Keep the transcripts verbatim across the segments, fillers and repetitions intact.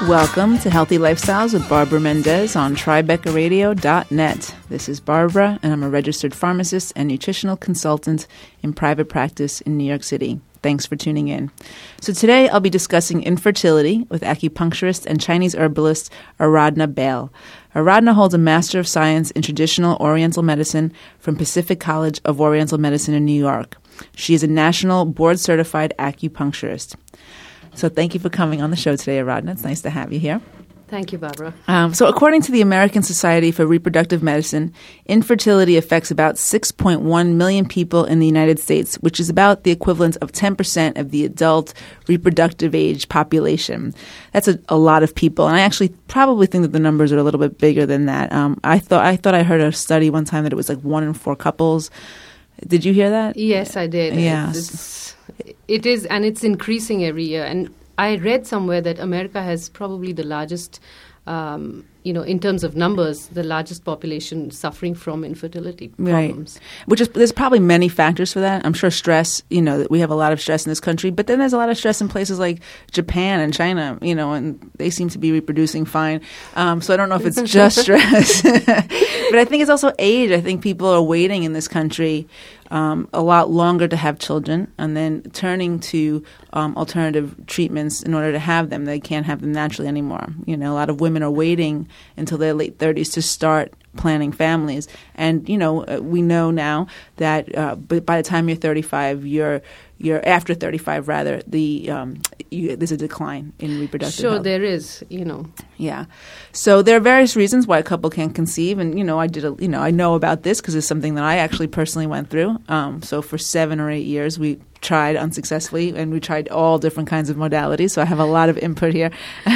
Welcome to Healthy Lifestyles with Barbara Mendez on Tribeca Radio dot net. This is Barbara, and I'm a registered pharmacist and nutritional consultant in private practice in New York City. Thanks for tuning in. So today I'll be discussing infertility with acupuncturist and Chinese herbalist Aradhna Bail. Aradhna holds a Master of Science in Traditional Oriental Medicine from Pacific College of Oriental Medicine in New York. She is a national board-certified acupuncturist. So thank you for coming on the show today, Aradhna. It's nice to have you here. Thank you, Barbara. Um, so according to the American Society for Reproductive Medicine, infertility affects about six point one million people in the United States, which is about the equivalent of ten percent of the adult reproductive age population. That's a, a lot of people. And I actually probably think that the numbers are a little bit bigger than that. Um, I thought I thought I heard a study one time that it was like one in four couples. Did you hear that? Yes, I did. Yeah. It's, it is, and it's increasing every year. And I read somewhere that America has probably the largest, um, you know, in terms of numbers, the largest population suffering from infertility problems. Right. Which is, there's probably many factors for that. I'm sure stress, you know, we have a lot of stress in this country, but then there's a lot of stress in places like Japan and China, you know, and they seem to be reproducing fine. Um, so I don't know if it's just stress. But I think it's also age. I think people are waiting in this country Um, a lot longer to have children and then turning to um, alternative treatments in order to have them. They can't have them naturally anymore. You know, a lot of women are waiting until their late thirties to start planning families. And, you know, we know now that uh, by the time you're thirty-five, you're you're after thirty-five rather, the um, you, there's a decline in reproductive Sure, health. there is, you know. Yeah. So there are various reasons why a couple can't conceive. And, you know, I did, a, you know, I know about this because it's something that I actually personally went through. Um, so for seven or eight years, we tried unsuccessfully, and we tried all different kinds of modalities. So I have a lot of input here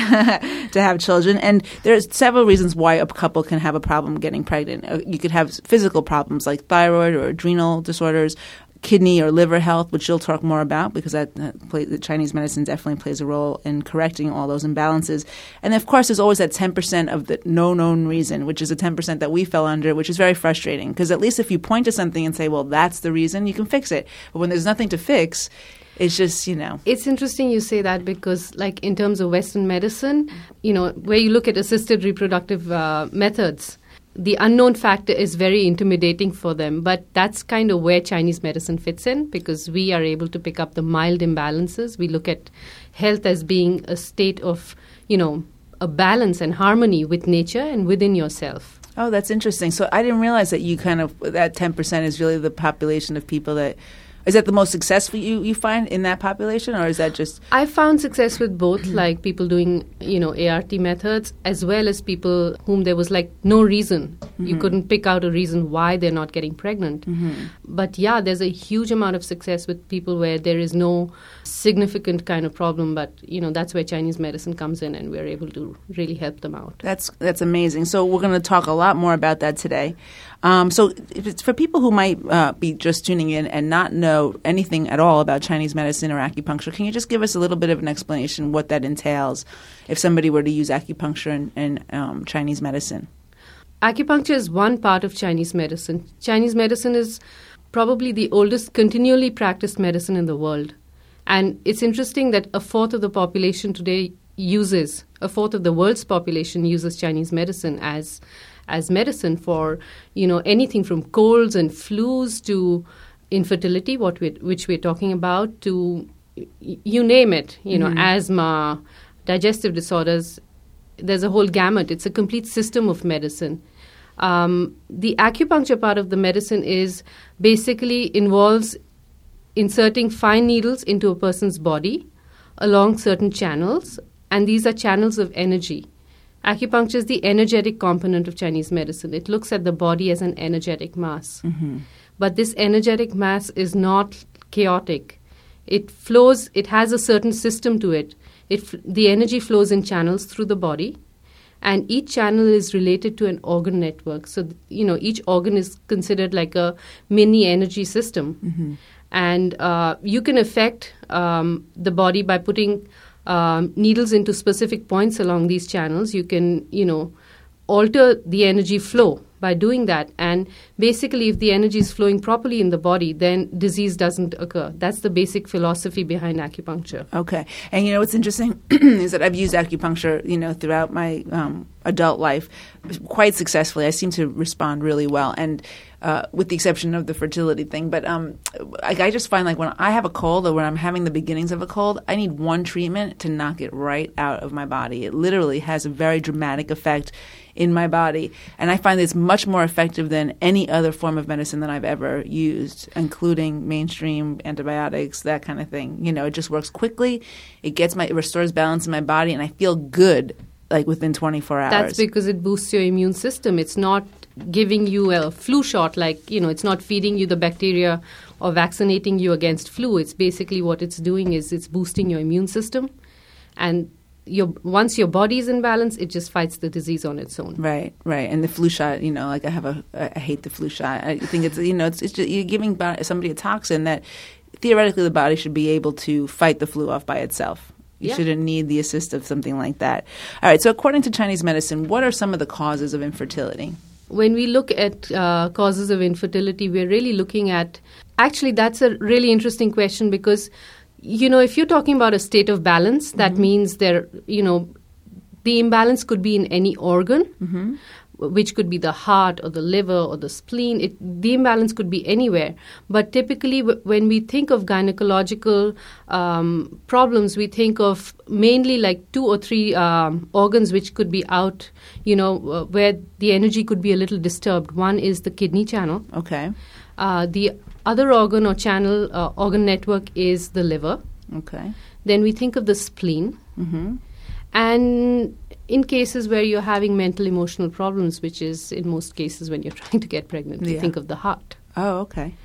to have children. And there's several reasons why a couple can have a problem getting pregnant. You could have physical problems like thyroid or adrenal disorders, kidney or liver health, which you'll talk more about because that, that play, the Chinese medicine definitely plays a role in correcting all those imbalances. And of course, there's always that ten percent of the no known reason, which is the ten percent that we fell under, which is very frustrating because at least if you point to something and say, well, that's the reason, you can fix it. But when there's nothing to fix, it's just, you know. It's interesting you say that because, like, in terms of Western medicine, you know, where you look at assisted reproductive uh, methods, the unknown factor is very intimidating for them, but that's kind of where Chinese medicine fits in because we are able to pick up the mild imbalances. We look at health as being a state of, you know, a balance and harmony with nature and within yourself. Oh, that's interesting. So I didn't realize that you kind of, that ten percent is really the population of people that, is that the most successful you, you find in that population, or is that just? I found success with both, like people doing, you know, A R T methods, as well as people whom there was like no reason. Mm-hmm. You couldn't pick out a reason why they're not getting pregnant. Mm-hmm. But yeah, there's a huge amount of success with people where there is no significant kind of problem. But, you know, that's where Chinese medicine comes in and we're able to really help them out. That's, that's amazing. So we're going to talk a lot more about that today. Um, so if it's for people who might uh, be just tuning in and not know anything at all about Chinese medicine or acupuncture, can you just give us a little bit of an explanation what that entails if somebody were to use acupuncture and, and um, Chinese medicine? Acupuncture is one part of Chinese medicine. Chinese medicine is probably the oldest continually practiced medicine in the world. And it's interesting that a fourth of the population today uses, a fourth of the world's population uses Chinese medicine as as medicine for, you know, anything from colds and flus to infertility, what we which we're talking about, to you name it, you know, mm-hmm. asthma, digestive disorders. There's a whole gamut. It's a complete system of medicine. Um, the acupuncture part of the medicine is basically involves inserting fine needles into a person's body along certain channels, and these are channels of energy. Acupuncture is the energetic component of Chinese medicine. It looks at the body as an energetic mass. Mm-hmm. But this energetic mass is not chaotic. It flows, it has a certain system to it. It the energy flows in channels through the body, and each channel is related to an organ network. So, you know, each organ is considered like a mini energy system. Mm-hmm. And uh, you can affect um, the body by putting um, needles into specific points along these channels. You can, you know, alter the energy flow by doing that. And basically, if the energy is flowing properly in the body, then disease doesn't occur. That's the basic philosophy behind acupuncture. Okay. And, you know, what's interesting is that I've used acupuncture, you know, throughout my um, adult life quite successfully. I seem to respond really well, and uh, with the exception of the fertility thing. But um, I, I just find like when I have a cold or when I'm having the beginnings of a cold, I need one treatment to knock it right out of my body. It literally has a very dramatic effect in my body. And I find it's much more effective than any other form of medicine that I've ever used, including mainstream antibiotics, that kind of thing. You know, it just works quickly. It gets my, it restores balance in my body, and I feel good like within twenty-four hours. That's because it boosts your immune system. It's not giving you a flu shot, like, you know, it's not feeding you the bacteria or vaccinating you against flu. It's basically what it's doing is it's boosting your immune system. And your once your body is in balance, it just fights the disease on its own. Right, right. And the flu shot, you know, like I have a, I hate the flu shot. I think it's, you know, it's, it's just, you're giving somebody a toxin that theoretically the body should be able to fight the flu off by itself. You yeah. shouldn't need the assist of something like that. All right, so according to Chinese medicine, what are some of the causes of infertility? When we look at uh, causes of infertility, we're really looking at, actually that's a really interesting question because, you know, if you're talking about a state of balance, that mm-hmm. means there, you know, the imbalance could be in any organ, mm-hmm. which could be the heart or the liver or the spleen. It, the imbalance could be anywhere. But typically w- when we think of gynecological um, problems, we think of mainly like two or three um, organs which could be out, you know, uh, where the energy could be a little disturbed. One is the kidney channel. Okay. Uh, the other organ or channel, uh, organ network is the liver. Okay. Then we think of the spleen. Mm-hmm. And in cases where you're having mental emotional problems, which is in most cases when you're trying to get pregnant, yeah. you think of the heart. Oh, okay.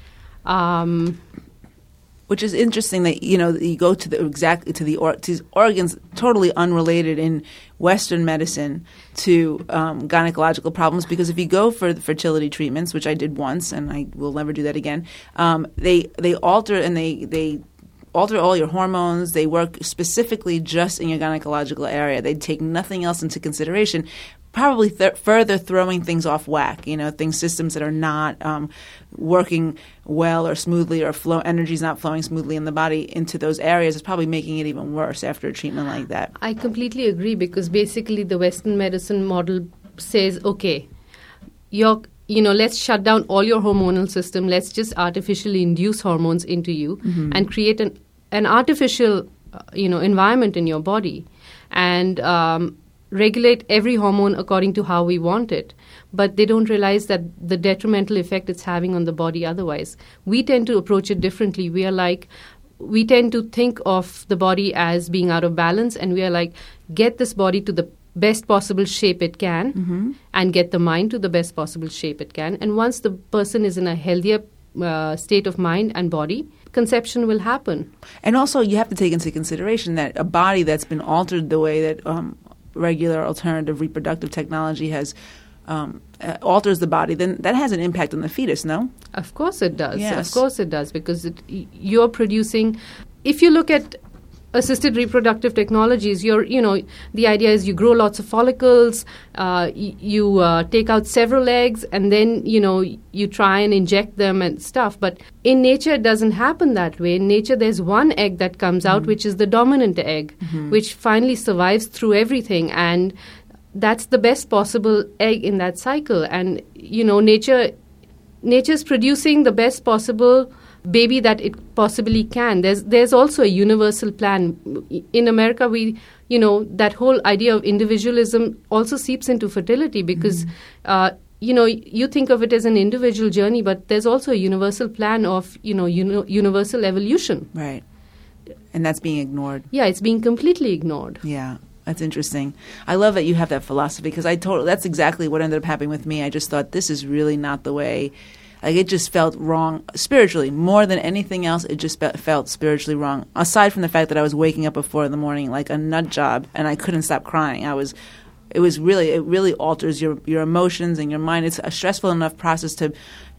Um, Which is interesting that, you know, you go to the exactly to the or, to organs totally unrelated in Western medicine to um, gynecological problems, because if you go for the fertility treatments, which I did once and I will never do that again, um, they they alter and they they alter all your hormones. They work specifically just in your gynecological area. They take nothing else into consideration, probably th- further throwing things off whack, you know, things, systems that are not um, working well or smoothly, or flow energy's not flowing smoothly in the body into those areas. Is probably making it even worse after a treatment like that. I completely agree, because basically the Western medicine model says, okay, you're you know, let's shut down all your hormonal system. Let's just artificially induce hormones into you mm-hmm. and create an, an artificial, uh, you know, environment in your body, and um, regulate every hormone according to how we want it. But they don't realize that the detrimental effect it's having on the body otherwise. We tend to approach it differently. We are like, we tend to think of the body as being out of balance, and we are like, get this body to the best possible shape it can, mm-hmm. and get the mind to the best possible shape it can. And once the person is in a healthier uh, state of mind and body, conception will happen. And also you have to take into consideration that a body that's been altered the way that um, regular alternative reproductive technology has um, uh, alters the body, then that has an impact on the fetus, no? Of course it does. Yes. Of course it does, because it, you're producing, if you look at assisted reproductive technologies, you're, you know, the idea is you grow lots of follicles, uh, y- you uh, take out several eggs, and then, you know, you try and inject them and stuff. But in nature, it doesn't happen that way. In nature, there's one egg that comes out, mm-hmm. which is the dominant egg, mm-hmm. which finally survives through everything. And that's the best possible egg in that cycle. And, you know, nature, nature's producing the best possible baby that it possibly can. There's there's also a universal plan. In America, we, you know, that whole idea of individualism also seeps into fertility, because, mm-hmm. uh, you know, you think of it as an individual journey, but there's also a universal plan of, you know, uni- universal evolution. Right. And that's being ignored. Yeah, it's being completely ignored. Yeah. That's interesting. I love that you have that philosophy, because I totally, that's exactly what ended up happening with me. I just thought, this is really not the way. Like, it just felt wrong spiritually. More than anything else, it just be- felt spiritually wrong. Aside from the fact that I was waking up at four in the morning like a nut job, and I couldn't stop crying. I was, it was really, it really alters your, your emotions and your mind. It's a stressful enough process to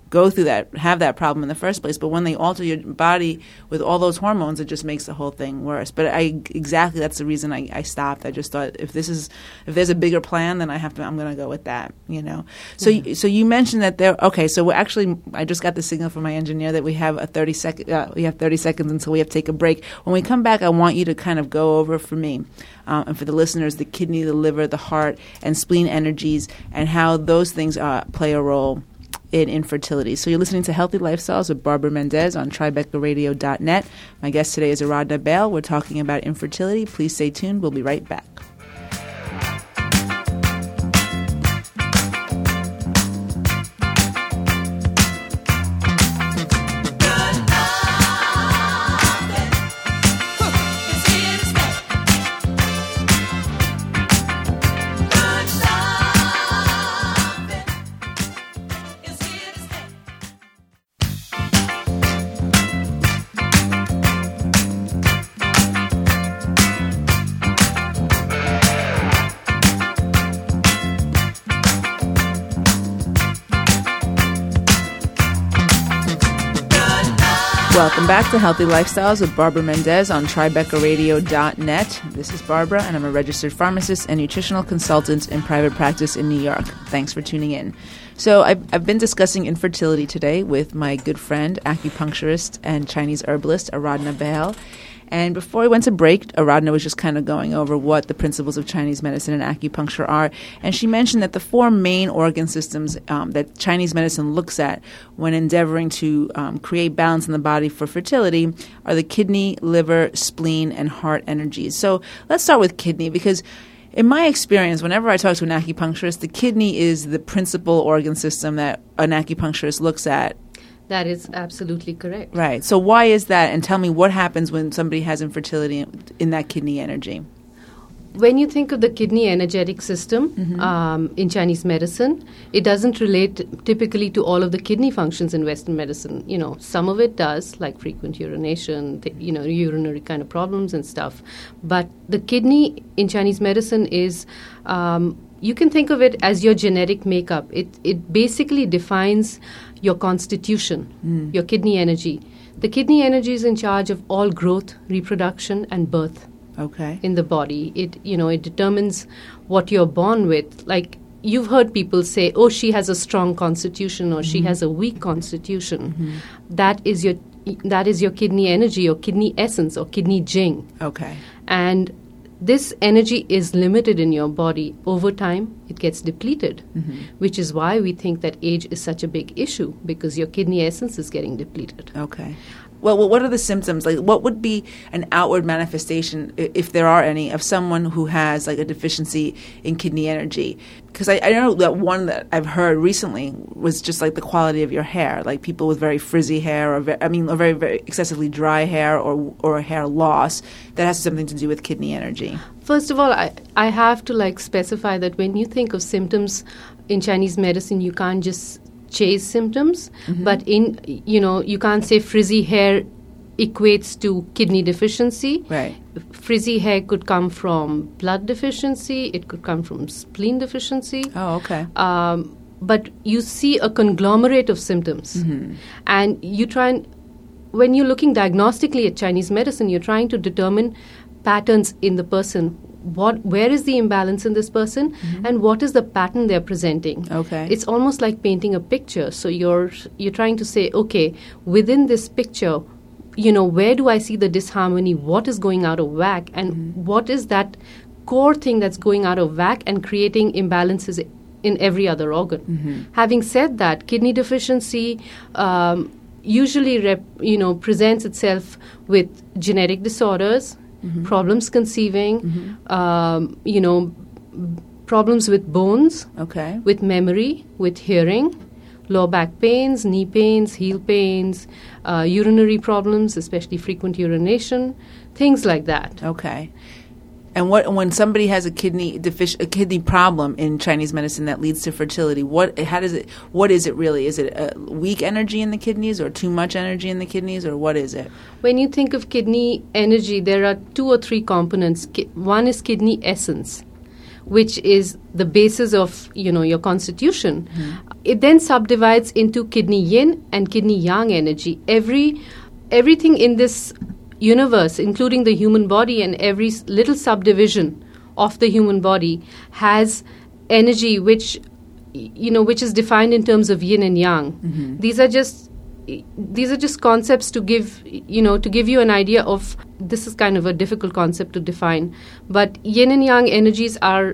go through that, have that problem in the first place. But when they alter your body with all those hormones, it just makes the whole thing worse. But I exactly that's the reason I, I stopped. I just thought if this is if there's a bigger plan, then I have to. I'm going to go with that. You know. So Mm-hmm. you, so you mentioned that there. Okay. So we're actually, I just got the signal from my engineer that we have a thirty second. Uh, we have thirty seconds until we have to take a break. When we come back, I want you to kind of go over for me um, and for the listeners the kidney, the liver, the heart, and spleen energies, and how those things uh, play a role in infertility. So you're listening to Healthy Lifestyles with Barbara Mendez on Tribeca Radio dot net. My guest today is Aradhna Bahl. We're talking about infertility. Please stay tuned. We'll be right back. Welcome back to Healthy Lifestyles with Barbara Mendez on Tribeca Radio dot net. This is Barbara, and I'm a registered pharmacist and nutritional consultant in private practice in New York. Thanks for tuning in. So I've, I've been discussing infertility today with my good friend, acupuncturist and Chinese herbalist, Aradhna Bahl. And before we went to break, Aradhna was just kind of going over what the principles of Chinese medicine and acupuncture are. And she mentioned that the four main organ systems um, that Chinese medicine looks at when endeavoring to um, create balance in the body for fertility are the kidney, liver, spleen, and heart energies. So let's start with kidney, because in my experience, whenever I talk to an acupuncturist, the kidney is the principal organ system that an acupuncturist looks at. That is absolutely correct. Right. So why is that? And tell me what happens when somebody has infertility in, in that kidney energy. When you think of the kidney energetic system Mm-hmm. um, in Chinese medicine, it doesn't relate typically to all of the kidney functions in Western medicine. You know, some of it does, like frequent urination, th- you know, urinary kind of problems and stuff. But the kidney in Chinese medicine is, um, you can think of it as your genetic makeup. It it basically defines your constitution, mm. your kidney energy. The kidney energy is in charge of all growth, reproduction, and birth. Okay. In the body. It, you know, it determines what you're born with. Like, you've heard people say, oh, she has a strong constitution, or mm-hmm. she has a weak constitution. Mm-hmm. That is your that is your kidney energy, or kidney essence, or kidney jing. Okay. And this energy is limited in your body. Over time, it gets depleted, mm-hmm. which is why we think that age is such a big issue, because your kidney essence is getting depleted. Okay. Well, what are the symptoms? Like, what would be an outward manifestation, if there are any, of someone who has like a deficiency in kidney energy? Because I, I know that one that I've heard recently was just like the quality of your hair, like people with very frizzy hair, or very, I mean, or very very excessively dry hair, or or hair loss that has something to do with kidney energy. First of all, I I have to like specify that when you think of symptoms in Chinese medicine, you can't just chase symptoms, mm-hmm. but in, you know, you can't say frizzy hair equates to kidney deficiency. Right. Frizzy hair could come from blood deficiency. It could come from spleen deficiency. Oh, okay. Um, but you see a conglomerate of symptoms, mm-hmm. and you try and, when you're looking diagnostically at Chinese medicine, you're trying to determine patterns in the person. What, where is the imbalance in this person, mm-hmm. and what is the pattern they're presenting? Okay. It's almost like painting a picture. So you're you're trying to say, okay, within this picture, you know, where do I see the disharmony? What is going out of whack? And mm-hmm. what is that core thing that's going out of whack and creating imbalances in every other organ? Mm-hmm. Having said that, kidney deficiency um, usually, rep, you know, presents itself with genetic disorders, Mm-hmm. problems conceiving, mm-hmm. um, you know, b- problems with bones, okay. with memory, with hearing, lower back pains, knee pains, heel pains, uh, urinary problems, especially frequent urination, things like that. Okay. And what when somebody has a kidney defic- a kidney problem in Chinese medicine that leads to fertility, what how does it what is it really? Is it a weak energy in the kidneys, or too much energy in the kidneys, or what is it? When you think of kidney energy, there are two or three components. Ki- one is kidney essence, which is the basis of, you know, your constitution. Mm-hmm. It then subdivides into kidney yin and kidney yang energy. Every everything in this universe, including the human body and every s- little subdivision of the human body, has energy which, y- you know, which is defined in terms of yin and yang. Mm-hmm. These are just these are just concepts to give, you know, to give you an idea of, this is kind of a difficult concept to define, but yin and yang energies are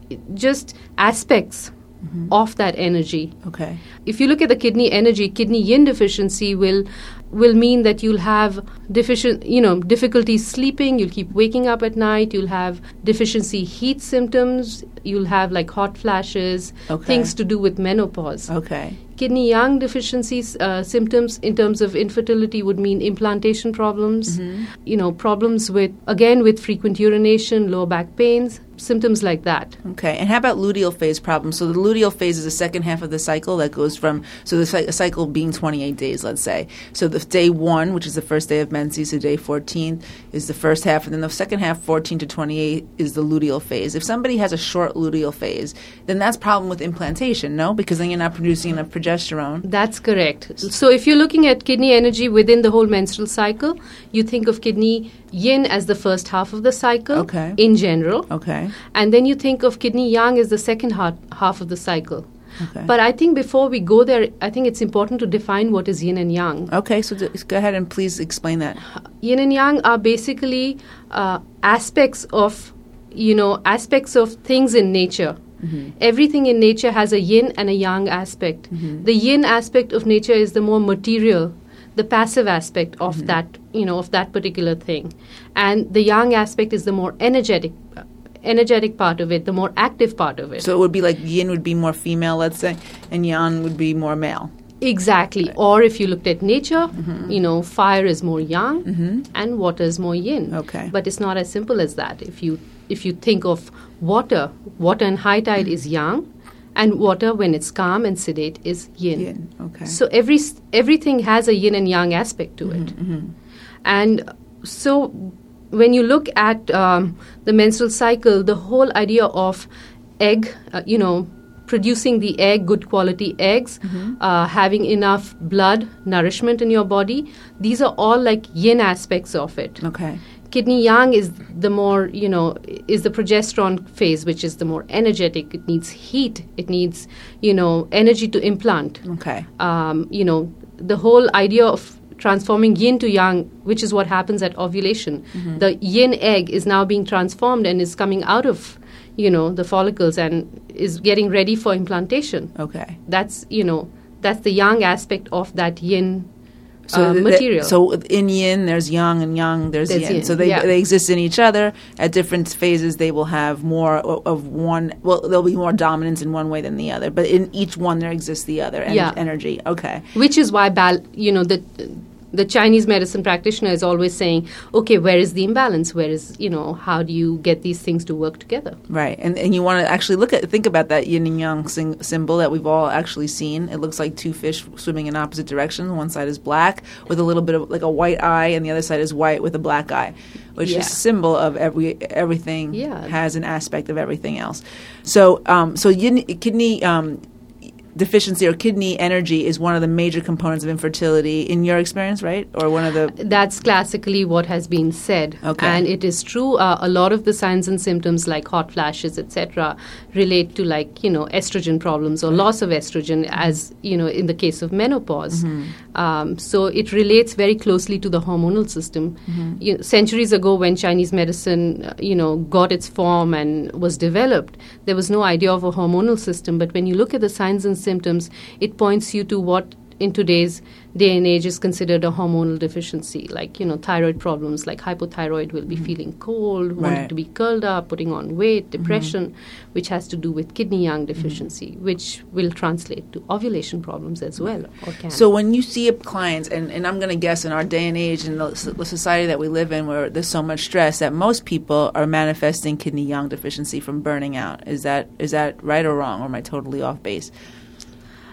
just aspects Mm-hmm. of that energy. Okay. If you look at the kidney energy, kidney yin deficiency will will mean that you'll have deficient, you know, difficulty sleeping, you'll keep waking up at night, you'll have deficiency heat symptoms, you'll have like hot flashes, Okay. things to do with menopause. Okay. Kidney yang deficiencies uh, symptoms in terms of infertility would mean implantation problems, Mm-hmm. you know, problems with, again, with frequent urination, lower back pains, symptoms like that. Okay. And how about luteal phase problems? So the luteal phase is the second half of the cycle that goes from, so the cy- cycle being twenty-eight days, let's say. So the day one, which is the first day of menses, so day fourteen is the first half, and then the second half, fourteen to twenty-eight, is the luteal phase. If somebody has a short luteal phase, then that's a problem with implantation, no? Because then you're not producing enough progesterone. That's correct. So if you're looking at kidney energy within the whole menstrual cycle, you think of kidney yin as the first half of the cycle Okay. in general. Okay. And then you think of kidney yang as the second half, half of the cycle. Okay. But I think before we go there, I think it's important to define what is yin and yang. Okay, so d- go ahead and please explain that. Yin and yang are basically uh, aspects of, you know, aspects of things in nature. Mm-hmm. Everything in nature has a yin and a yang aspect. Mm-hmm. The yin aspect of nature is the more material, the passive aspect of Mm-hmm. that, you know, of that particular thing. And the yang aspect is the more energetic energetic part of it, the more active part of it. So it would be like yin would be more female, let's say, and yang would be more male. Exactly. Or if you looked at nature, Mm-hmm. you know, fire is more yang Mm-hmm. and water is more yin. Okay. But it's not as simple as that. If you if you think of water, water in high tide is yang, and water when it's calm and sedate is yin. Yin, okay. So every s- everything has a yin and yang aspect to it. Mm-hmm. And so when you look at um, the menstrual cycle, the whole idea of egg, uh, you know, producing the egg, good quality eggs, Mm-hmm. uh, having enough blood, nourishment in your body, these are all like yin aspects of it. Okay. Kidney yang is the more, you know, is the progesterone phase, which is the more energetic. It needs heat. It needs, you know, energy to implant. Okay. Um, you know, the whole idea of transforming yin to yang, which is what happens at ovulation. Mm-hmm. The yin egg is now being transformed and is coming out of, you know, the follicles and is getting ready for implantation. Okay. That's, you know, that's the yang aspect of that yin So uh, th- material. So in yin, there's yang, and yang, there's, There's yin. yin, So they yeah. they exist in each other. At different phases, they will have more o- of one. Well, there'll be more dominance in one way than the other. But in each one, there exists the other ener- Yeah. energy. Okay. Which is why, bal- you know, the the Chinese medicine practitioner is always saying, okay, where is the imbalance? Where is, you know, how do you get these things to work together? Right, and and you want to actually look at think about that yin and yang sing, symbol that we've all actually seen. It looks like two fish swimming in opposite directions. One side is black with a little bit of like a white eye, and the other side is white with a black eye, which Yeah. is a symbol of every everything Yeah. has an aspect of everything else. So, um, so yin, kidney. Um, deficiency or kidney energy is one of the major components of infertility in your experience, right? Or one of the That's classically what has been said. Okay. And it is true. Uh, a lot of the signs and symptoms like hot flashes, et cetera, relate to like, you know, estrogen problems or loss of estrogen as, you know, in the case of menopause. Mm-hmm. Um, so it relates very closely to the hormonal system. Mm-hmm. You know, centuries ago when Chinese medicine, uh, you know, got its form and was developed, there was no idea of a hormonal system. But when you look at the signs and symptoms, it points you to what in today's day and age is considered a hormonal deficiency, like, you know, thyroid problems, like hypothyroid will be Mm-hmm. feeling cold, Right. wanting to be curled up, putting on weight, Mm-hmm. depression, which has to do with kidney yang deficiency, which will translate to ovulation problems as well, or can. So when you see a client, and, and I'm going to guess in our day and age and the, the society that we live in where there's so much stress, that most people are manifesting kidney yang deficiency from burning out. Is that is that right or wrong, or am I totally off base?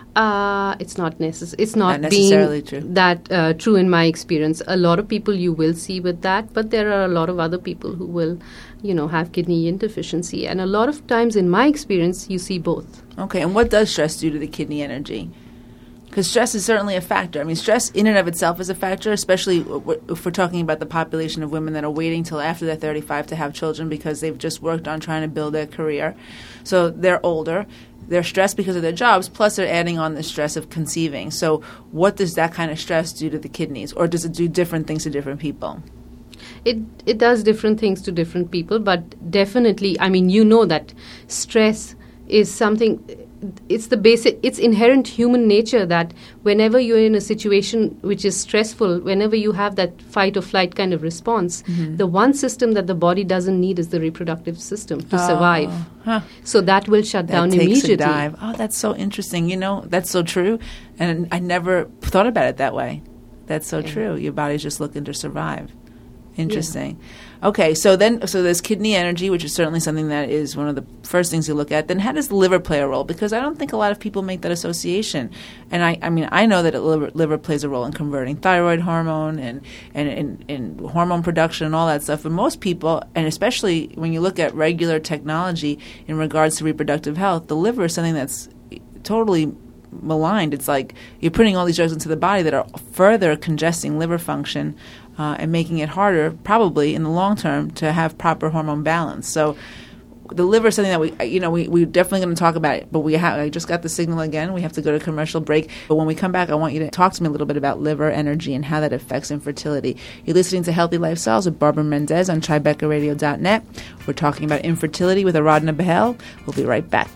Uh, it's not necess- It's not, Not necessarily being true. that uh, true in my experience. A lot of people you will see with that, but there are a lot of other people who will, you know, have kidney yin deficiency. And a lot of times in my experience, you see both. Okay, and what does stress do to the kidney energy? Because stress is certainly a factor. I mean, stress in and of itself is a factor, especially w- if we're talking about the population of women that are waiting till after they're thirty-five to have children because they've just worked on trying to build their career. So they're older. They're stressed because of their jobs, plus they're adding on the stress of conceiving. So what does that kind of stress do to the kidneys? Or does it do different things to different people? It it does different things to different people, but definitely, I mean, you know that stress is something, it's the basic, it's inherent human nature that whenever you're in a situation which is stressful, whenever you have that fight or flight kind of response, mm-hmm. the one system that the body doesn't need is the reproductive system to oh, survive. Huh. So that will shut that down takes immediately. A dive. Oh, that's so interesting. You know, that's so true. And I never thought about it that way. That's so yeah. true. Your body's just looking to survive. Interesting. Yeah. Okay, so then, so there's kidney energy, which is certainly something that is one of the first things you look at. Then how does the liver play a role? Because I don't think a lot of people make that association. And I, I mean, I know that liver, liver plays a role in converting thyroid hormone and, and, and, and hormone production and all that stuff. But most people, and especially when you look at regular technology in regards to reproductive health, the liver is something that's totally maligned. It's like you're putting all these drugs into the body that are further congesting liver function uh, and making it harder, probably in the long term, to have proper hormone balance. So the liver is something that we, you know, we, we're definitely going to talk about it, but we have, I just got the signal again. We have to go to commercial break. But when we come back, I want you to talk to me a little bit about liver energy and how that affects infertility. You're listening to Healthy Lifestyles with Barbara Mendez on Tribeca Radio dot net. We're talking about infertility with Aradhana Bahel. We'll be right back.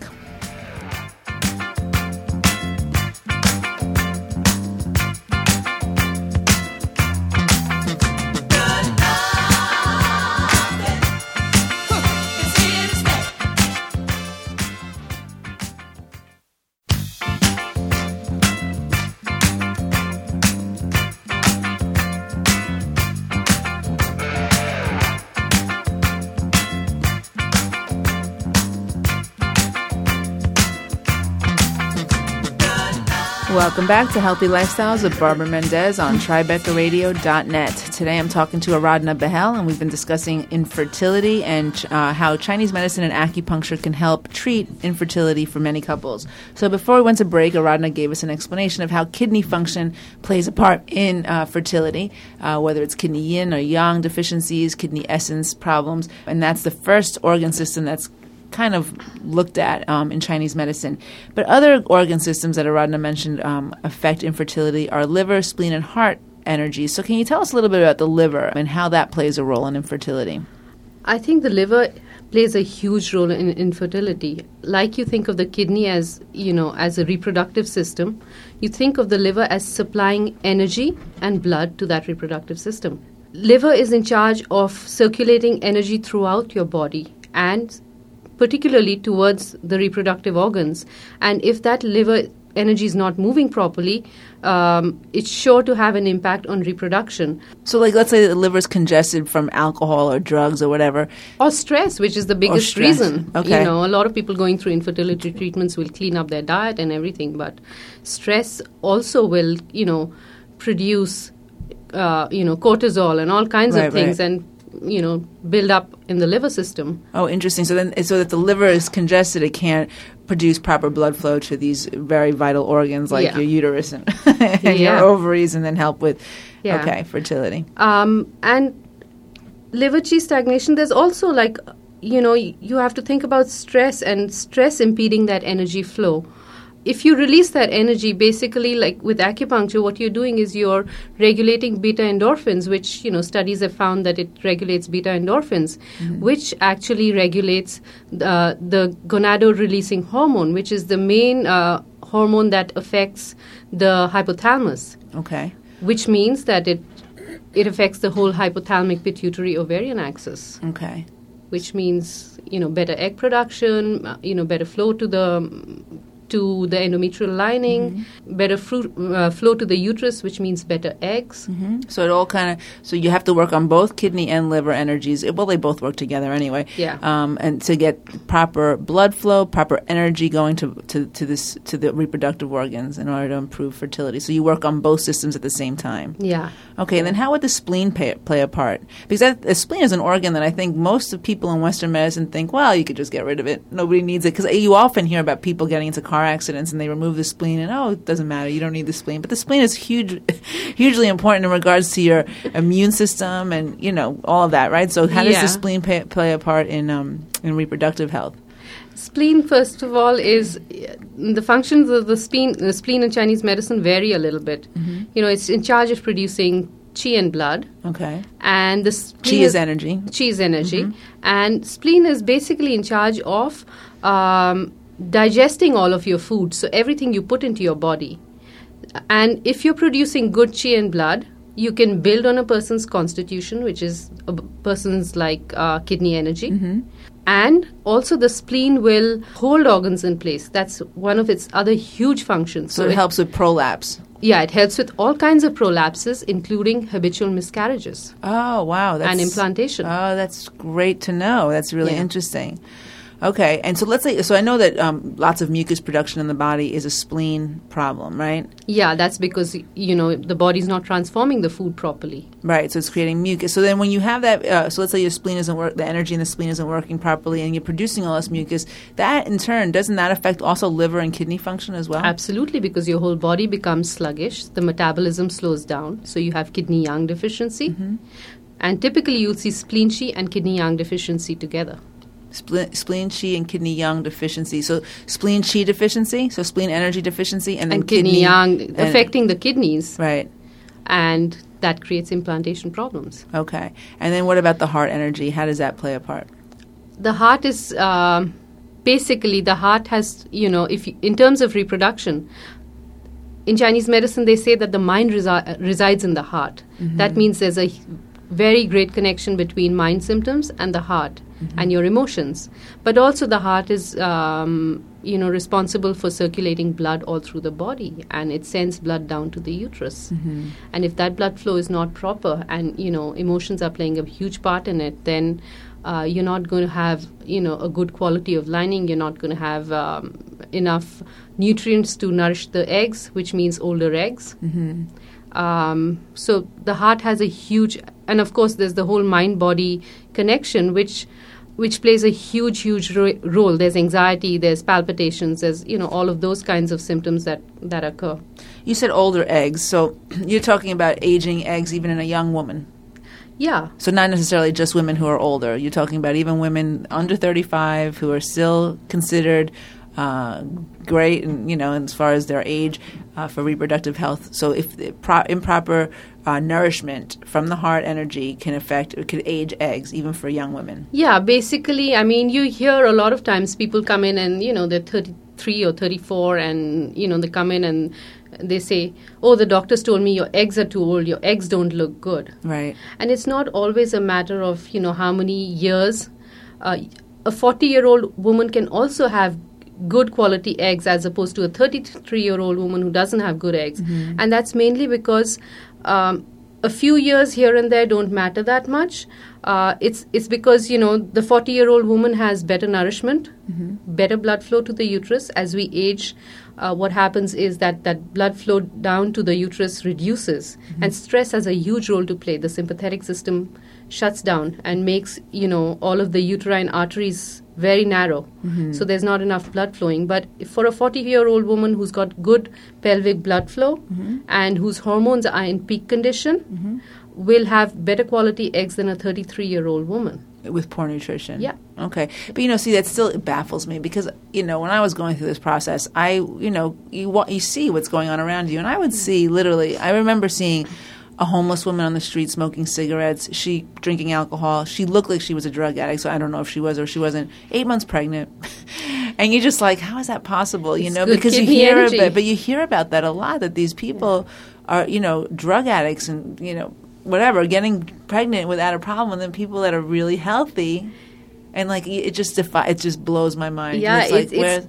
Welcome back to Healthy Lifestyles with Barbara Mendez on Tribeca Radio dot net. Today I'm talking to Aradhana Bahel, and we've been discussing infertility and uh, how Chinese medicine and acupuncture can help treat infertility for many couples. So before we went to break, Aradhana gave us an explanation of how kidney function plays a part in uh, fertility, uh, whether it's kidney yin or yang deficiencies, kidney essence problems, and that's the first organ system that's kind of looked at um, in Chinese medicine. But other organ systems that Aradhana mentioned um, affect infertility are liver, spleen, and heart energies. So can you tell us a little bit about the liver and how that plays a role in infertility? I think the liver plays a huge role in infertility. Like you think of the kidney as, you know, as a reproductive system, you think of the liver as supplying energy and blood to that reproductive system. Liver is in charge of circulating energy throughout your body and particularly towards the reproductive organs. And if that liver energy is not moving properly, um, it's sure to have an impact on reproduction. So, like, let's say the liver is congested from alcohol or drugs or whatever. Or stress, which is the biggest reason. Okay. You know, a lot of people going through infertility treatments will clean up their diet and everything, but stress also will, you know, produce, uh, you know, cortisol and all kinds right, of things. Right. And you know, build up in the liver system. Oh, interesting. So then, so that the liver is congested, it can't produce proper blood flow to these very vital organs like yeah. your uterus and, and yeah. your ovaries, and then help with, yeah. okay, fertility. Um, and liver qi stagnation, there's also like, you know, you have to think about stress and stress impeding that energy flow. If you release that energy, basically, like with acupuncture, what you're doing is you're regulating beta endorphins, which, you know, studies have found that it regulates beta endorphins, mm-hmm. which actually regulates uh, the gonadotropin-releasing hormone, which is the main uh, hormone that affects the hypothalamus. Okay. Which means that it it affects the whole hypothalamic pituitary ovarian axis. Okay. Which means, you know, better egg production, uh, you know, better flow to the to the endometrial lining, mm-hmm. better fruit, uh, flow to the uterus, which means better eggs. Mm-hmm. So it all kind of so you have to work on both kidney and liver energies. Well, they both work together anyway. Yeah. Um, and to get proper blood flow, proper energy going to, to, to this to the reproductive organs in order to improve fertility. So you work on both systems at the same time. Yeah. Okay. And then how would the spleen pay, play a part? Because that, the spleen is an organ that I think most of people in Western medicine think, well, you could just get rid of it. Nobody needs it. Because you often hear about people getting into car accidents and they remove the spleen and, oh, it doesn't matter. You don't need the spleen. But the spleen is huge, hugely important in regards to your immune system and, you know, all of that, right? So how does yeah. the spleen pay, play a part in um, in reproductive health? Spleen, first of all, is the functions of the spleen. The spleen in Chinese medicine vary a little bit. Mm-hmm. You know, it's in charge of producing qi and blood. Okay. And the qi is energy. Qi is energy. Mm-hmm. And spleen is basically in charge of um, digesting all of your food, so everything you put into your body. And if you're producing good qi and blood, you can build on a person's constitution, which is a person's like uh, kidney energy. Mm-hmm. And also the spleen will hold organs in place. That's one of its other huge functions. So, so it, it helps with prolapse. Yeah, it helps with all kinds of prolapses, including habitual miscarriages. Oh, wow. That's, and implantation. Oh, that's great to know. That's really yeah. interesting. Okay, and so let's say, so I know that um, lots of mucus production in the body is a spleen problem, right? Yeah, that's because, you know, the body's not transforming the food properly. Right, so it's creating mucus. So then when you have that, uh, so let's say your spleen isn't work, the energy in the spleen isn't working properly and you're producing all this mucus, that in turn, doesn't that affect also liver and kidney function as well? Absolutely, because your whole body becomes sluggish, the metabolism slows down, so you have kidney yang deficiency. Mm-hmm. And typically you'll see spleen qi and kidney yang deficiency together. Spleen, spleen qi and kidney yang deficiency. So spleen qi deficiency, so spleen energy deficiency, and then and kidney, kidney yang and affecting the kidneys. Right. And that creates implantation problems. Okay. And then what about the heart energy? How does that play a part? The heart is uh, basically the heart has, you know, if you, in terms of reproduction, in Chinese medicine they say that the mind resi- resides in the heart. Mm-hmm. That means there's a very great connection between mind symptoms and the heart mm-hmm. and your emotions. But also the heart is, um, you know, responsible for circulating blood all through the body, and it sends blood down to the uterus. Mm-hmm. And if that blood flow is not proper and, you know, emotions are playing a huge part in it, then uh, you're not going to have, you know, a good quality of lining. You're not going to have um, enough nutrients to nourish the eggs, which means older eggs. Mm-hmm. Um, so the heart has a huge, and of course there's the whole mind-body connection, which which plays a huge, huge ro- role. There's anxiety, there's palpitations, there's, you know, all of those kinds of symptoms that, that occur. You said older eggs, so you're talking about aging eggs even in a young woman. Yeah. So not necessarily just women who are older. You're talking about even women under thirty-five who are still considered Uh, great, and you know, as far as their age uh, for reproductive health. So, if the pro- improper uh, nourishment from the heart energy can affect, it could age eggs, even for young women. Yeah, basically, I mean, you hear a lot of times people come in and you know they're thirty-three or thirty-four, and you know they come in and they say, "Oh, the doctors told me your eggs are too old. Your eggs don't look good." Right. And it's not always a matter of you know how many years. Uh, a forty-year-old woman can also have good quality eggs as opposed to a thirty-three-year-old woman who doesn't have good eggs. Mm-hmm. And that's mainly because um, a few years here and there don't matter that much. Uh, it's it's because, you know, the forty-year-old woman has better nourishment, mm-hmm. better blood flow to the uterus. As we age, uh, what happens is that that blood flow down to the uterus reduces. Mm-hmm. And stress has a huge role to play. The sympathetic system shuts down and makes, you know, all of the uterine arteries very narrow. Mm-hmm. So there's not enough blood flowing. But if for a forty-year-old woman who's got good pelvic blood flow mm-hmm. and whose hormones are in peak condition, mm-hmm. will have better quality eggs than a thirty-three-year-old woman. With poor nutrition. Yeah. Okay. But, you know, see, that still baffles me because, you know, when I was going through this process, I, you know, you, wa- you see what's going on around you. And I would see literally, I remember seeing a homeless woman on the street smoking cigarettes, she drinking alcohol. She looked like she was a drug addict, so I don't know if she was or she wasn't. Eight months pregnant. And you're just like, how is that possible? You it's know, because you hear energy. about, but you hear about that a lot, that these people yeah. are, you know, drug addicts and, you know, whatever, getting pregnant without a problem, and then people that are really healthy, and like it just defi- it just blows my mind. Yeah, it's, like, it's, it's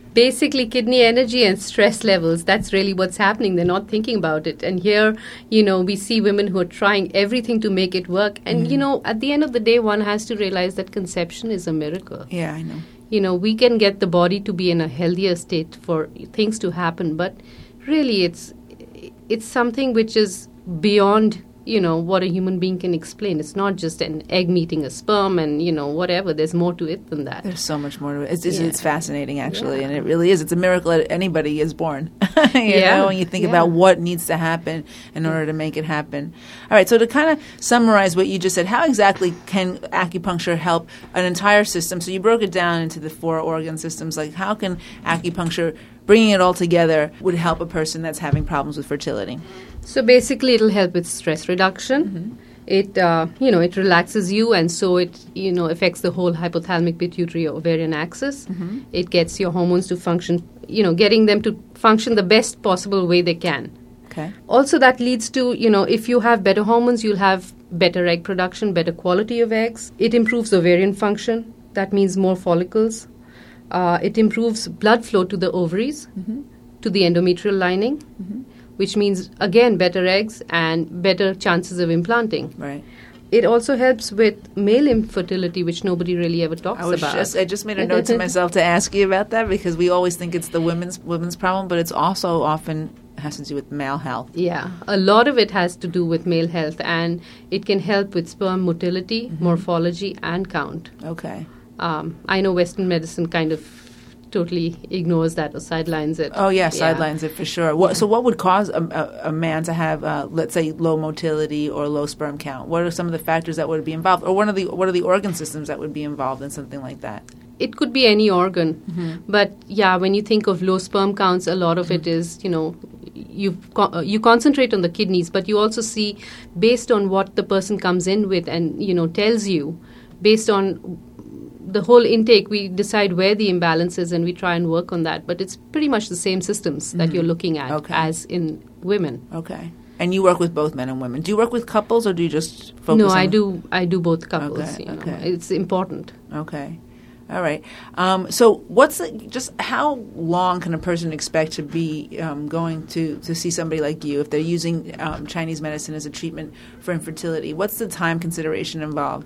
basically kidney energy and stress levels. That's really what's happening. They're not thinking about it. And here, you know, we see women who are trying everything to make it work. And, mm-hmm. you know, at the end of the day, one has to realize that conception is a miracle. Yeah, I know. You know, we can get the body to be in a healthier state for things to happen. But really, it's it's something which is beyond, you know, what a human being can explain. It's not just an egg meeting a sperm and, you know, whatever. There's more to it than that. There's so much more to it. It's, it's, yeah. it's fascinating, actually, yeah. and it really is. It's a miracle that anybody is born, you yeah. know, when you think yeah. about what needs to happen in order to make it happen. All right, so to kind of summarize what you just said, how exactly can acupuncture help an entire system? So you broke it down into the four organ systems. Like, how can acupuncture, bringing it all together, would help a person that's having problems with fertility? So basically, it'll help with stress reduction. Mm-hmm. It, uh, you know, it relaxes you, and so it, you know, affects the whole hypothalamic pituitary ovarian axis. Mm-hmm. It gets your hormones to function, you know, getting them to function the best possible way they can. Okay. Also, that leads to, you know, if you have better hormones, you'll have better egg production, better quality of eggs. It improves ovarian function. That means more follicles. Uh, it improves blood flow to the ovaries, mm-hmm. to the endometrial lining. Mm-hmm. Which means, again, better eggs and better chances of implanting. Right. It also helps with male infertility, which nobody really ever talks I was about. Just, I just made a note to myself to ask you about that, because we always think it's the women's women's problem, but it's also often has to do with male health. Yeah, a lot of it has to do with male health, and it can help with sperm motility, mm-hmm. morphology, and count. Okay. Um, I know Western medicine kind of totally ignores that or sidelines it. Oh, yeah, sidelines yeah. it for sure. What, so what would cause a, a, a man to have, uh, let's say, low motility or low sperm count? What are some of the factors that would be involved? Or one of the, what are the organ systems that would be involved in something like that? It could be any organ. Mm-hmm. But, yeah, when you think of low sperm counts, a lot of mm-hmm. it is, you know, you co- you concentrate on the kidneys, but you also see, based on what the person comes in with and, you know, tells you, based on the whole intake, we decide where the imbalance is and we try and work on that. But it's pretty much the same systems mm-hmm. that you're looking at okay. as in women. Okay. And you work with both men and women. Do you work with couples, or do you just focus no, on... No, I do I do both couples. Okay, You know. okay. It's important. Okay. All right. Um, so what's the, just how long can a person expect to be um, going to, to see somebody like you if they're using um, Chinese medicine as a treatment for infertility? What's the time consideration involved?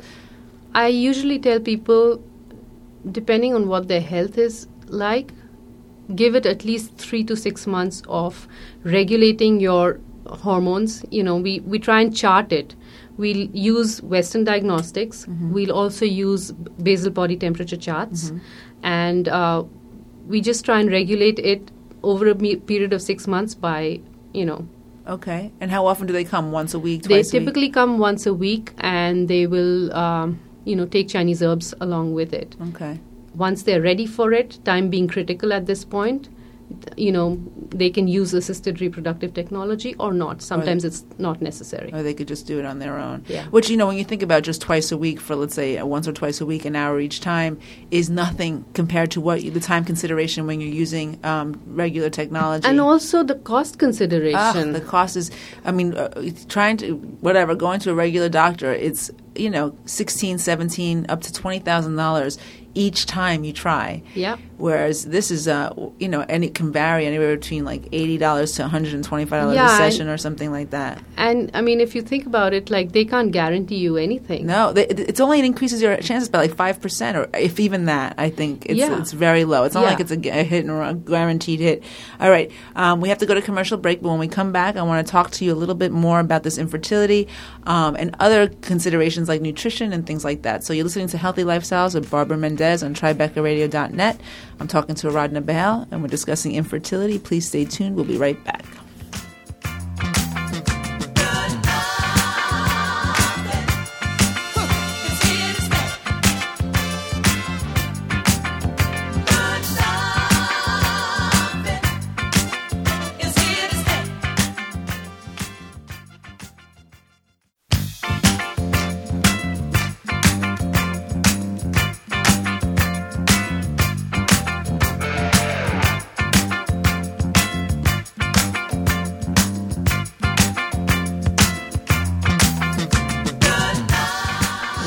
I usually tell people, depending on what their health is like, give it at least three to six months of regulating your hormones. You know, we, we try and chart it. We'll use Western diagnostics. Mm-hmm. We'll also use basal body temperature charts. Mm-hmm. And uh, we just try and regulate it over a me- period of six months by, you know. Okay. And how often do they come? Once a week, They twice a week? typically come once a week, and they will... Um, you know, take Chinese herbs along with it. Okay. Once they're ready for it, time being critical at this point, you know, they can use assisted reproductive technology or not. Sometimes or it's not necessary. Or they could just do it on their own. Yeah. Which, you know, when you think about just twice a week for, let's say, once or twice a week, an hour each time, is nothing compared to what you, the time consideration when you're using um, regular technology. And also the cost consideration. Ah, the cost is, I mean, uh, trying to, whatever, going to a regular doctor, it's, you know, sixteen, seventeen, up to twenty thousand dollars each time you try. Yeah. Whereas this is, uh, you know, and it can vary anywhere between like eighty dollars to one hundred twenty-five dollars yeah, a session or something like that. And, I mean, if you think about it, like, they can't guarantee you anything. No, they, it's only it increases your chances by like five percent, or if even that, I think. It's, yeah. it's very low. It's not yeah. like it's a, a hit or a guaranteed hit. All right. Um, we have to go to commercial break, but when we come back, I want to talk to you a little bit more about this infertility um, and other considerations like nutrition and things like that. So you're listening to Healthy Lifestyles with Barbara Mendez on Tribeca Radio dot net. I'm talking to Aradhana Bahl, and we're discussing infertility. Please stay tuned. We'll be right back.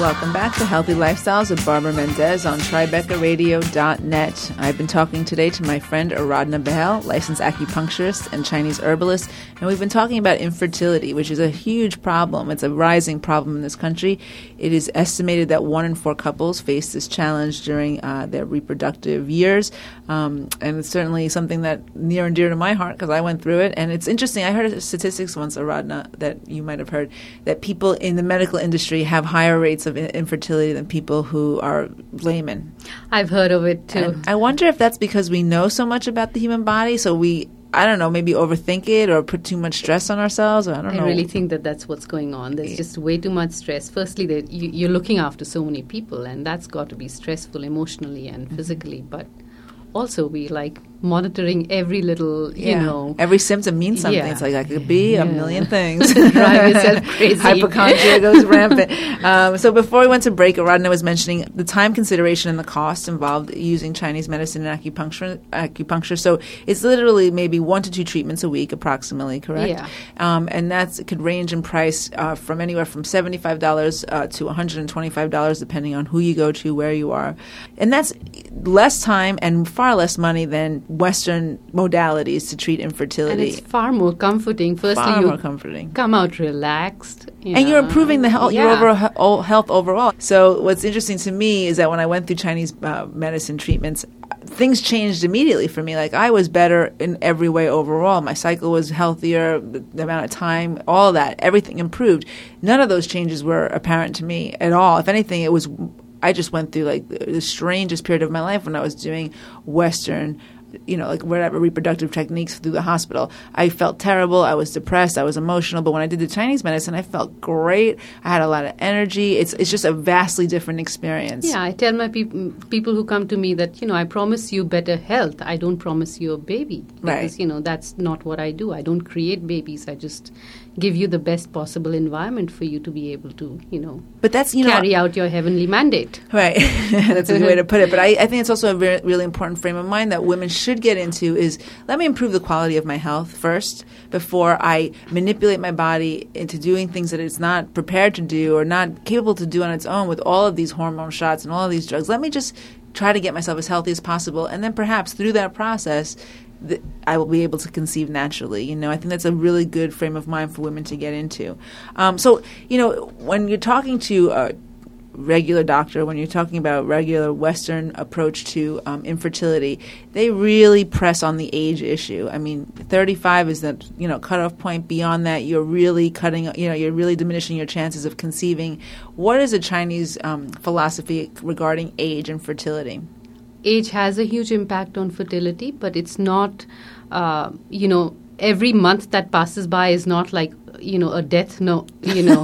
Welcome back to Healthy Lifestyles with Barbara Mendez on Tribeca Radio dot net. I've been talking today to my friend Aradhna Bahel, licensed acupuncturist and Chinese herbalist, and we've been talking about infertility, which is a huge problem. It's a rising problem in this country. It is estimated that one in four couples face this challenge during uh, their reproductive years, um, and it's certainly something that near and dear to my heart because I went through it. And it's interesting. I heard statistics once, Aradhna, that you might have heard, that people in the medical industry have higher rates of infertility than people who are laymen. I've heard of it too. And I wonder if that's because we know so much about the human body, so we, I don't know, maybe overthink it or put too much stress on ourselves. Or I don't I know. I really think that that's what's going on. There's yeah. just way too much stress. Firstly, that you, you're looking after so many people, and that's got to be stressful emotionally and physically. But also, we like monitoring every little, you yeah. know. Every symptom means something. Yeah. It's like I could be yeah. a million things. Drive yourself crazy. Hypochondria goes rampant. Um, so before we went to break, Aradhna was mentioning the time consideration and the cost involved using Chinese medicine and acupuncture. acupuncture. So it's literally maybe one to two treatments a week approximately, correct? Yeah. Um, and that could range in price uh, from anywhere from seventy-five dollars uh, to one hundred twenty-five dollars depending on who you go to, where you are. And that's less time and far less money than Western modalities to treat infertility. And it's far more comforting. Firstly, far you more comforting. come out relaxed. You and know. you're improving the health, yeah. your overall health overall. So what's interesting to me is that when I went through Chinese uh, medicine treatments, things changed immediately for me. Like I was better in every way overall. My cycle was healthier, the, the amount of time, all that, everything improved. None of those changes were apparent to me at all. If anything, it was I just went through like the strangest period of my life when I was doing Western, you know, like whatever reproductive techniques through the hospital. I felt terrible. I was depressed. I was emotional. But when I did the Chinese medicine, I felt great. I had a lot of energy. It's it's just a vastly different experience. Yeah, I tell my peop- people who come to me that, you know, I promise you better health. I don't promise you a baby. Because, right. you know, that's not what I do. I don't create babies. I just give you the best possible environment for you to be able to, you know, but that's, you know, carry out your heavenly mandate. Right. That's a good way to put it. But I, I think it's also a very, really important frame of mind that women should get into is let me improve the quality of my health first before I manipulate my body into doing things that it's not prepared to do or not capable to do on its own with all of these hormone shots and all of these drugs. Let me just try to get myself as healthy as possible. And then perhaps through that process, th- I will be able to conceive naturally. You know, I think that's a really good frame of mind for women to get into. Um, so, you know, when you're talking to a regular doctor, when you're talking about regular Western approach to um, infertility, they really press on the age issue. I mean, thirty-five is the, you know, cutoff point. Beyond that, you're really cutting, you know, you're really diminishing your chances of conceiving. What is the Chinese um, philosophy regarding age and fertility? Age has a huge impact on fertility, but it's not, uh, you know, every month that passes by is not like, you know, a death, no, you know.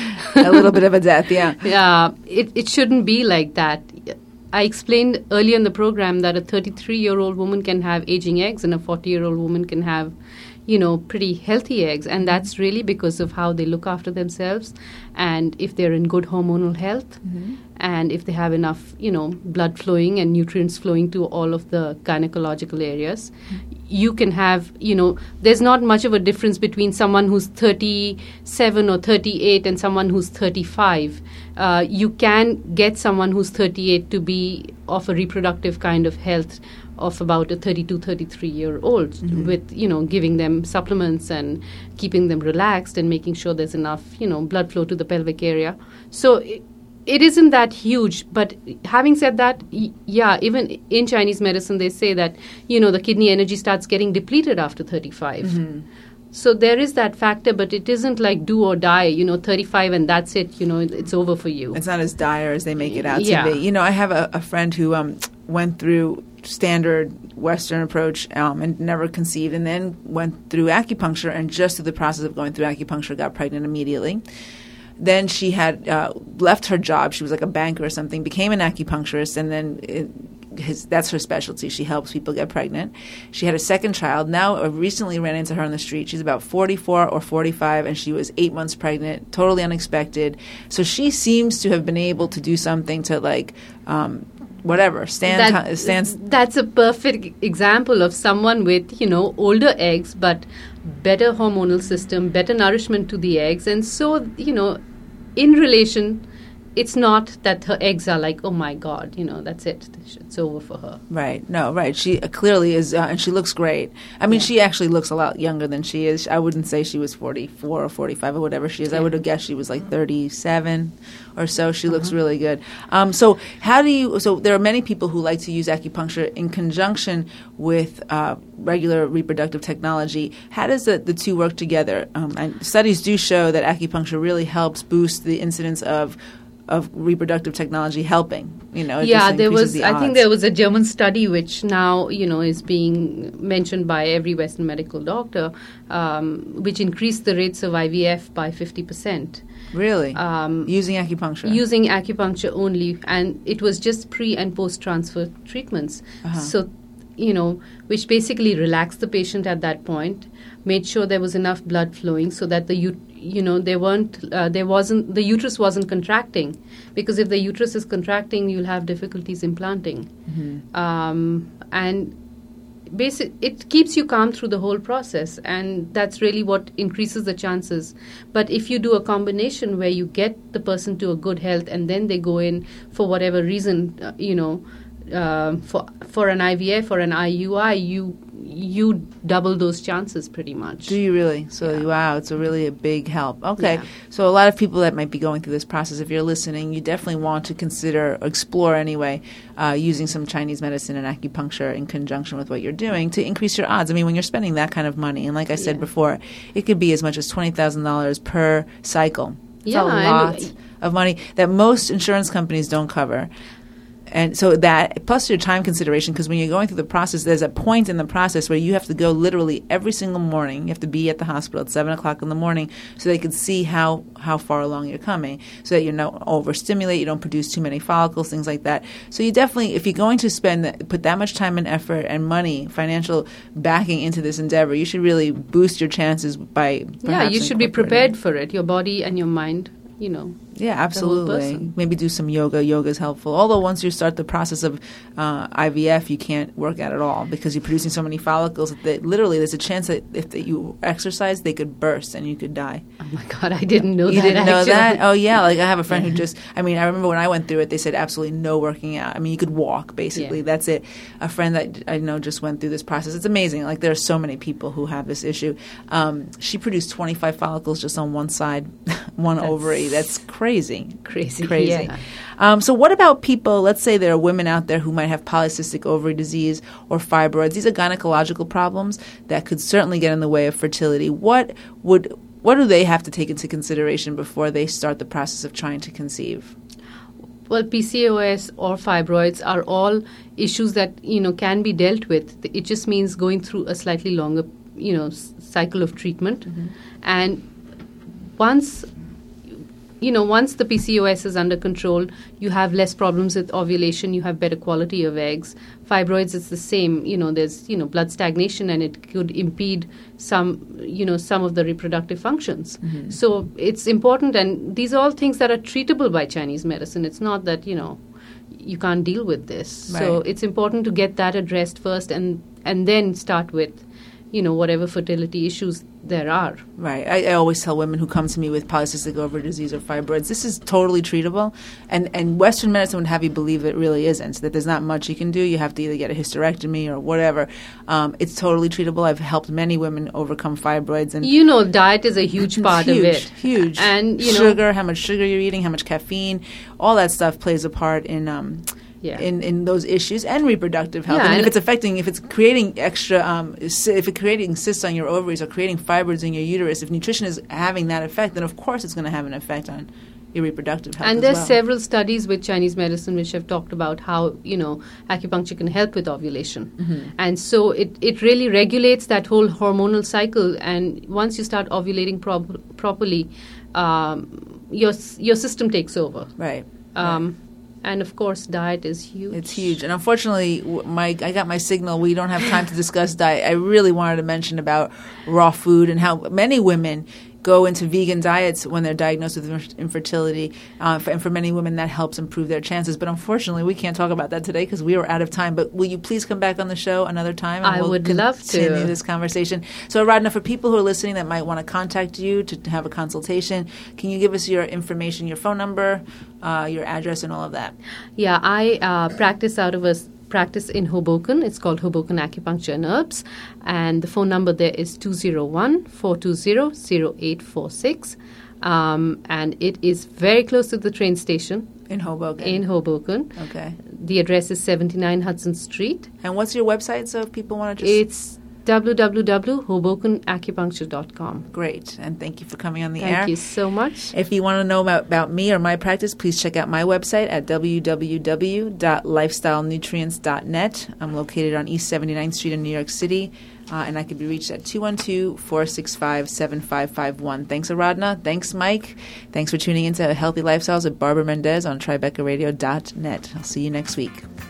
A little bit of a death, yeah. Yeah, it, it shouldn't be like that. I explained earlier in the program that a thirty-three-year-old woman can have aging eggs and a forty-year-old woman can have, you know, pretty healthy eggs. And that's really because of how they look after themselves and if they're in good hormonal health mm-hmm. and if they have enough, you know, blood flowing and nutrients flowing to all of the gynecological areas. Mm-hmm. You can have, you know, there's not much of a difference between someone who's thirty-seven or thirty-eight and someone who's thirty-five. Uh, you can get someone who's thirty-eight to be of a reproductive kind of health of about a thirty-two, thirty-three-year-old mm-hmm. with, you know, giving them supplements and keeping them relaxed and making sure there's enough, you know, blood flow to the pelvic area. So it, it isn't that huge. But having said that, y- yeah, even in Chinese medicine, they say that, you know, the kidney energy starts getting depleted after thirty-five. Mm-hmm. So there is that factor, but it isn't like do or die, you know, thirty-five and that's it, you know, it's over for you. It's not as dire as they make it out yeah. to be. You know, I have a, a friend who um, went through standard Western approach um, and never conceived, and then went through acupuncture, and just through the process of going through acupuncture got pregnant immediately. Then she had uh, left her job. She was like a banker or something, became an acupuncturist, and then it, his, that's her specialty. She helps people get pregnant. She had a second child. Now, I recently ran into her on the street. She's about forty-four or forty-five, and she was eight months pregnant, totally unexpected. So she seems to have been able to do something to, like, um, whatever, stand, that, t- stand. That's a perfect example of someone with, you know, older eggs, but better hormonal system, better nourishment to the eggs. And so, you know, in relation, it's not that her eggs are like, oh my God, you know, that's it. It's over for her. Right. No, right. She uh, clearly is, uh, and she looks great. I mean, yeah. she actually looks a lot younger than she is. I wouldn't say she was forty-four or forty-five or whatever she is. Yeah. I would have guessed she was like thirty-seven or so. She uh-huh. looks really good. Um, so how do you, so there are many people who like to use acupuncture in conjunction with uh, regular reproductive technology. How does the, the two work together? Um, and studies do show that acupuncture really helps boost the incidence of of reproductive technology helping, you know. It yeah, there was. The I think there was a German study which now, you know, is being mentioned by every Western medical doctor, um, which increased the rates of I V F by fifty percent. Really? Um, using acupuncture? Using acupuncture only, and it was just pre and post transfer treatments. Uh-huh. So, you know, which basically relaxed the patient at that point, made sure there was enough blood flowing so that the ut- you know there weren't uh, there wasn't the uterus wasn't contracting, because if the uterus is contracting, you'll have difficulties implanting. Mm-hmm. Um, and basic it keeps you calm through the whole process, and that's really what increases the chances. But if you do a combination where you get the person to a good health and then they go in for whatever reason, uh, you know uh, for for an I V F or an I U I, you you double those chances pretty much. Do you really? So, yeah. Wow, it's a really a big help. Okay. Yeah. So a lot of people that might be going through this process, if you're listening, you definitely want to consider, or explore anyway, uh, using some Chinese medicine and acupuncture in conjunction with what you're doing to increase your odds. I mean, when you're spending that kind of money, and like I said yeah. before, it could be as much as twenty thousand dollars per cycle. It's yeah, a lot and, of money that most insurance companies don't cover. And so that, plus your time consideration, because when you're going through the process, there's a point in the process where you have to go literally every single morning. You have to be at the hospital at seven o'clock in the morning so they can see how, how far along you're coming, so that you don't overstimulate, you don't produce too many follicles, things like that. So you definitely, if you're going to spend, put that much time and effort and money, financial backing into this endeavor, you should really boost your chances by perhaps Yeah, you should be prepared for it, your body and your mind. You know, yeah, absolutely. Maybe do some yoga. Yoga is helpful. Although once you start the process of uh, I V F, you can't work at it all because you're producing so many follicles that literally there's a chance that if that you exercise, they could burst and you could die. Oh my God, I didn't know you that. You didn't actually. know that? Oh yeah, like I have a friend who just. I mean, I remember when I went through it, they said absolutely no working out. I mean, you could walk basically. Yeah. That's it. A friend that I know just went through this process. It's amazing. Like there are so many people who have this issue. Um, she produced twenty-five follicles just on one side, one That's ovary. That's crazy. Crazy. Crazy. Yeah. Um, so what about people, let's say there are women out there who might have polycystic ovary disease or fibroids. These are gynecological problems that could certainly get in the way of fertility. What would what do they have to take into consideration before they start the process of trying to conceive? Well, P C O S or fibroids are all issues that, you know, can be dealt with. It just means going through a slightly longer, you know, s- cycle of treatment. Mm-hmm. And once You know, once the P C O S is under control, you have less problems with ovulation, you have better quality of eggs. Fibroids, it's the same. You know, there's, you know, blood stagnation and it could impede some, you know, some of the reproductive functions. Mm-hmm. So it's important, and these are all things that are treatable by Chinese medicine. It's not that, you know, you can't deal with this. Right. So it's important to get that addressed first and, and then start with, you know, whatever fertility issues there are. Right. I, I always tell women who come to me with polycystic ovary disease or fibroids, this is totally treatable. And, and Western medicine would have you believe it really isn't, that there's not much you can do. You have to either get a hysterectomy or whatever. Um, it's totally treatable. I've helped many women overcome fibroids. And you know, diet is a huge part huge, of it. Huge. And, you know, sugar, how much sugar you're eating, how much caffeine, all that stuff plays a part in... Um, Yeah. In, in those issues and reproductive health. Yeah, I mean, if it's affecting, if it's creating extra, um, if it's creating cysts on your ovaries or creating fibroids in your uterus, if nutrition is having that effect, then of course it's going to have an effect on your reproductive health. And as there's well. several studies with Chinese medicine which have talked about how, you know, acupuncture can help with ovulation. Mm-hmm. And so it, it really regulates that whole hormonal cycle. And once you start ovulating prob- properly, um, your your system takes over. Right. Um, right. And, of course, diet is huge. It's huge. And unfortunately, my I got my signal. We don't have time to discuss diet. I really wanted to mention about raw food and how many women go into vegan diets when they're diagnosed with infertility. Uh, for, and for many women, that helps improve their chances. But unfortunately, we can't talk about that today because we are out of time. But will you please come back on the show another time? And I we'll would love to. continue this conversation. So, Aradhana, for people who are listening that might want to contact you to have a consultation, can you give us your information, your phone number, uh, your address, and all of that? Yeah, I uh, practice out of a practice in Hoboken. It's called Hoboken Acupuncture and Herbs. And the phone number there is two oh one, four two zero, zero eight four six. Um, and it is very close to the train station. In Hoboken? In Hoboken. Okay. The address is seventy-nine Hudson Street. And what's your website so if people want to just... It's w w w dot hoboken acupuncture dot com. Great. And thank you for coming on the thank air. Thank you so much. If you want to know about, about me or my practice, please check out my website at w w w dot lifestyle nutrients dot net. I'm located on East seventy-ninth Street in New York City, uh, and I can be reached at two one two, four six five, seven five five one. Thanks, Aradhana. Thanks, Mike. Thanks for tuning in to Healthy Lifestyles with Barbara Mendez on Tribeca Radio dot net. I'll see you next week.